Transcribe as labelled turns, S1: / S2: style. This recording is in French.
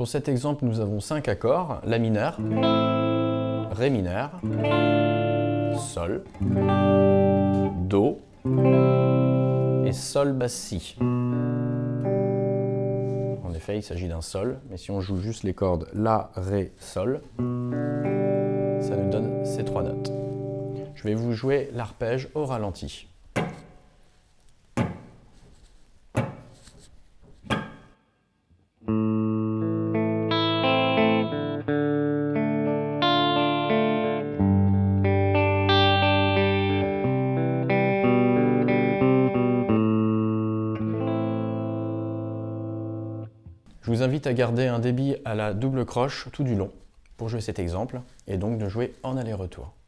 S1: Pour cet exemple, nous avons 5 accords. La mineur, Ré mineur, Sol, Do et Sol basse Si. En effet, il s'agit d'un Sol, mais si on joue juste les cordes La, Ré, Sol, ça nous donne ces 3 notes. Je vais vous jouer l'arpège au ralenti. Je vous invite à garder un débit à la double croche tout du long pour jouer cet exemple et donc de jouer en aller-retour.